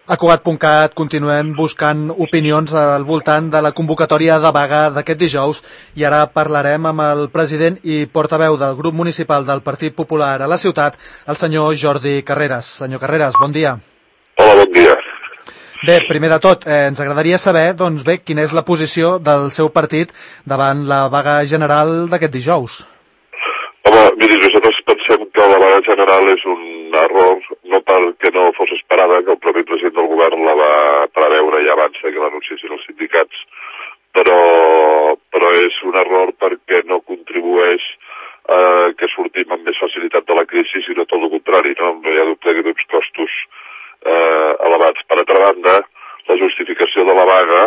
A Cugat.cat continuem buscant opinions al voltant de la convocatòria de vaga d'aquest dijous i ara parlarem amb el president i portaveu del grup municipal del Partit Popular a la ciutat, el senyor Jordi Carreras. Senyor Carreras, bon dia. Hola, bon dia. Bé, primer de tot, ens agradaria saber, doncs bé, quina és la posició del seu partit davant la vaga general d'aquest dijous. Home, miri, nosaltres pensem que la vaga general és un error, no perquè no fos esperada, que el propi president del govern la va preveure ja abans que l'anunciessin els sindicats, però és un error perquè no contribueix que sortim amb més facilitat de la crisi, sinó tot el contrari, no? No hi ha dubte que té uns costos elevats. Per altra banda, la justificació de la vaga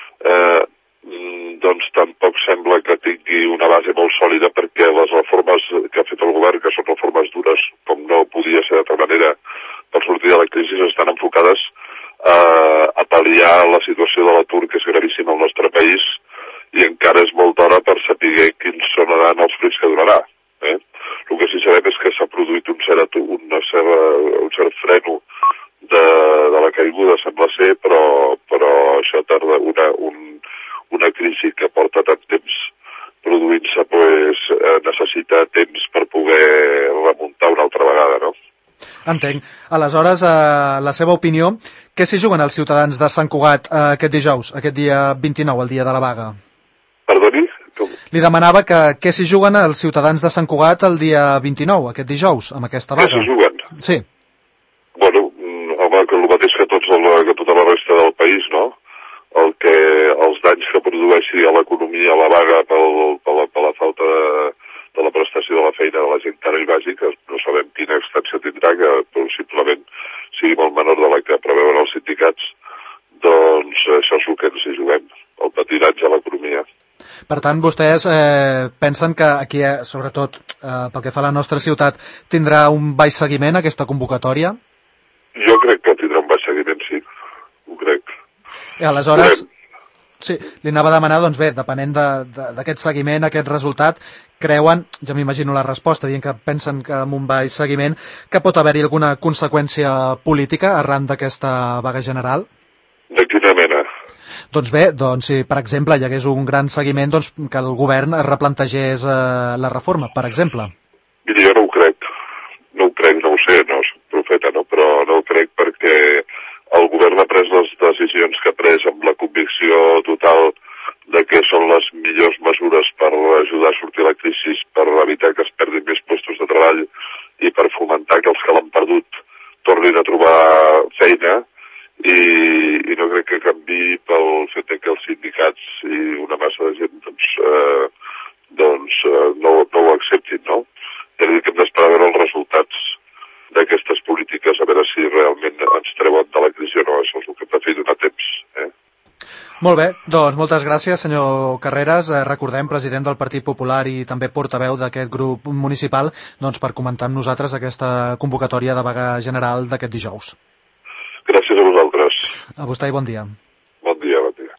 doncs tampoc sembla que tingui una base molt sòlida, perquè les reformes que ha fet el govern, que són reformes dures, com no podia ser d'altra manera per sortir de la crisi, estan enfocades a pal·liar la situació de l'atur, que és gravíssima al nostre país, i encara és molt d'hora per saber quins sonaran els fruits que donarà. El que sí sabem és que s'ha produït un cert freno de la caiguda, sembla ser, però això tarda una crisi que porta tant temps produint-se, necessita temps per poder remuntar una altra vegada, no? Entenc. Aleshores, la seva opinió, què s'hi juguen els ciutadans de Sant Cugat aquest dijous, aquest dia 29, el dia de la vaga? Perdoni? Li demanava què s'hi juguen els ciutadans de Sant Cugat el dia 29, aquest dijous, amb aquesta vaga. Què s'hi juguen? Sí. Bueno, home, que el mateix que tota la resta del país, no? Els danys que produeixi a l'economia la vaga per la falta de la prestació de la feina de la gent que ara hi vagi, que no sabem quina extensió tindrà, que possiblement sigui molt menor de la que preveuen els sindicats, doncs això és el que ens hi juguem, el patinatge a l'economia. Per tant, vostès pensen que aquí, sobretot pel que fa a la nostra ciutat, tindrà un baix seguiment aquesta convocatòria? Jo crec que tindrà un baix seguiment, sí, ho crec. I aleshores, sí, li anava a demanar, doncs bé, depenent d'aquest seguiment, aquest resultat, creuen, ja m'imagino la resposta, dient que pensen que amb un baix seguiment, que pot haver-hi alguna conseqüència política arran d'aquesta vaga general? De quina mena? Doncs bé, si per exemple hi hagués un gran seguiment, doncs que el govern replantegés la reforma, per exemple. Mira, jo no ho crec, no ho sé, no soc profeta, no? Però no ho crec perquè el govern ha pres les decisions que ha pres amb la convicció total de que són les millors mesures per ajudar a sortir de la crisi, per evitar que es perdin més llocs de treball i per fomentar que els que l'han perdut tornin a trobar feina, i no crec que canviï pel fet que els sindicats i una massa de gent no ho acceptin, no? Ja dic que hem d'esperar a veure els resultats d'aquestes polítiques, a veure si realment ens treuen de la crisi o no. Això és el que hem de fer donar temps. Molt bé, doncs moltes gràcies, senyor Carreras. Recordem, president del Partit Popular i també portaveu d'aquest grup municipal, doncs per comentar amb nosaltres aquesta convocatòria de vaga general d'aquest dijous. Gràcies a vosaltres. A vostè i bon dia.